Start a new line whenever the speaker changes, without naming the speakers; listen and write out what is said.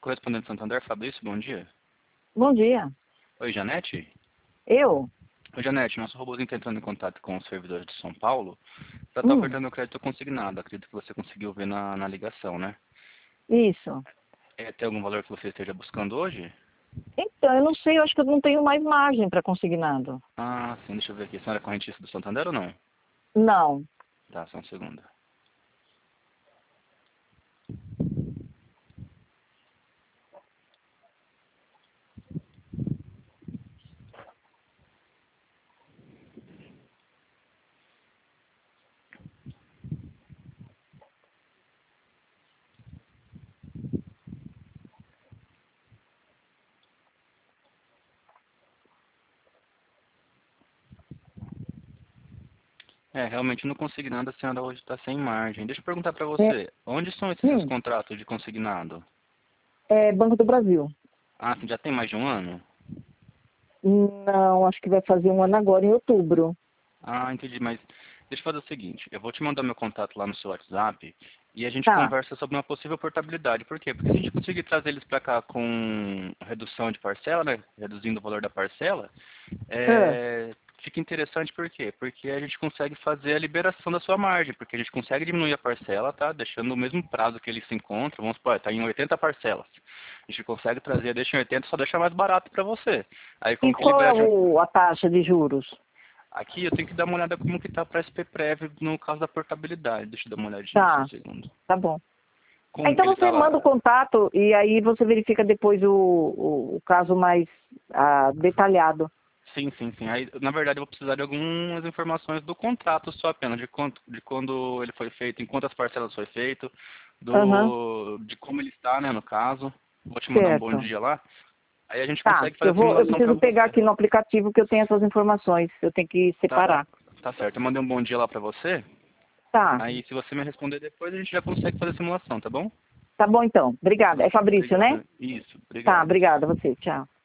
correspondente Santander, Fabrício, bom dia.
Bom dia.
Oi, Janete?
Eu?
Oi, Janete, nosso robôzinho está entrando em contato com os servidores de São Paulo para estar ofertando o crédito consignado. Acredito que você conseguiu ver na ligação, né?
Isso.
Tem algum valor que você esteja buscando hoje?
Então, eu não sei, eu acho que eu não tenho mais margem para consignado.
Ah, sim, deixa eu ver aqui. A senhora é correntista do Santander ou não?
Não.
Tá, só um segundo. Realmente não consignado, a senhora hoje está sem margem. Deixa eu perguntar para
É,
você, onde são esses seus contratos de consignado?
é Banco do Brasil.
Ah, já tem mais de um ano?
Não, acho que vai fazer um ano agora, em outubro.
Ah, entendi, mas deixa eu fazer o seguinte, eu vou te mandar meu contato lá no seu WhatsApp e a gente
Tá.
conversa sobre uma possível portabilidade. Por quê? Porque se a gente conseguir trazer eles para cá com redução de parcela, né, reduzindo o valor da parcela,
Ah,
fica interessante por quê? Porque a gente consegue fazer a liberação da sua margem, porque a gente consegue diminuir a parcela, tá? Deixando o mesmo prazo que ele se encontra, vamos supor, está em 80 parcelas. A gente consegue trazer, deixa em 80, só deixa mais barato para você. Aí
e
com que
qual é
libera
a taxa de juros?
aqui eu tenho que dar uma olhada como que está para SP-Prev no caso da portabilidade. Deixa eu dar uma olhadinha, só um
Tá,
segundo.
tá bom.
Como que
Então
ele está
você manda o
lá?
contato e aí você verifica depois o caso mais detalhado.
Sim, sim, sim. Aí, na verdade, eu vou precisar de algumas informações do contrato só apenas, de quando ele foi feito, em quantas parcelas foi feito,
Aham,
de como ele está, né, no caso. Vou te mandar um bom
certo.
dia lá. Aí a gente
Tá,
consegue fazer a
eu
simulação para
preciso pegar
você.
aqui no aplicativo que eu tenho essas informações. Eu tenho que
Tá,
separar.
tá certo. Eu mandei um bom dia lá para você.
Tá,
Aí, se você me responder depois, a gente já consegue fazer a simulação, tá bom?
tá bom então. Obrigada. É Fabrício, né?
Obrigado. Isso,
Tá,
obrigado.
obrigada a você. Tchau.